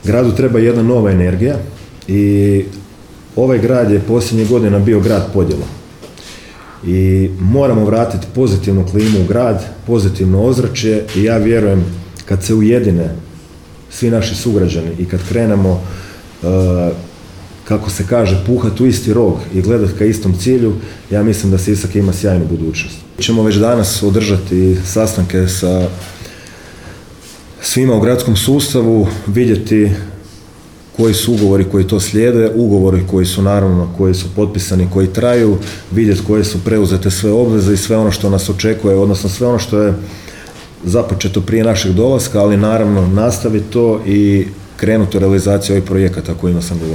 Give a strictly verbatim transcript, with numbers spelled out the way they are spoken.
Gradu treba jedna nova energija i ovaj grad je posljednjih godina bio grad podjela. I moramo vratiti pozitivnu klimu u grad, pozitivno ozračje i ja vjerujem kad se ujedine svi naši sugrađani i kad krenemo, uh, kako se kaže, puhati u isti rog i gledati ka istom cilju, ja mislim da Sisak ima sjajnu budućnost. Ćemo već danas održati sastanke sa svima u gradskom sustavu, vidjeti koji su ugovori koji to slijede, ugovori koji su naravno, koji su potpisani, koji traju, vidjeti koje su preuzete sve obveze i sve ono što nas očekuje, odnosno sve ono što je započeto prije našeg dolaska, ali naravno nastaviti to i krenuti u realizaciju ovih projekata o kojima sam govorio.